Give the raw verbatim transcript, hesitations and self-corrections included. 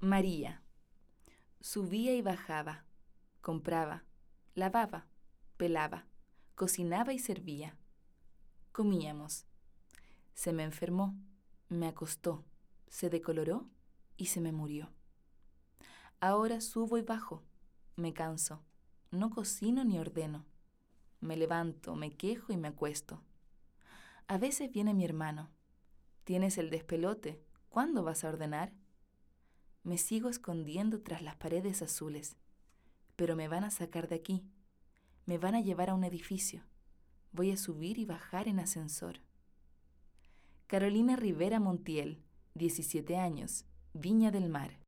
María. Subía y bajaba, compraba, lavaba, pelaba, cocinaba y servía. Comíamos. Se me enfermó, me acostó, se decoloró y se me murió. Ahora subo y bajo, me canso, no cocino ni ordeno. Me levanto, me quejo y me acuesto. A veces viene mi hermano. ¿Tienes el despelote? ¿Cuándo vas a ordenar? Me sigo escondiendo tras las paredes azules, pero me van a sacar de aquí. Me van a llevar a un edificio. Voy a subir y bajar en ascensor. Carolina Rivera Montiel, diecisiete años, Viña del Mar.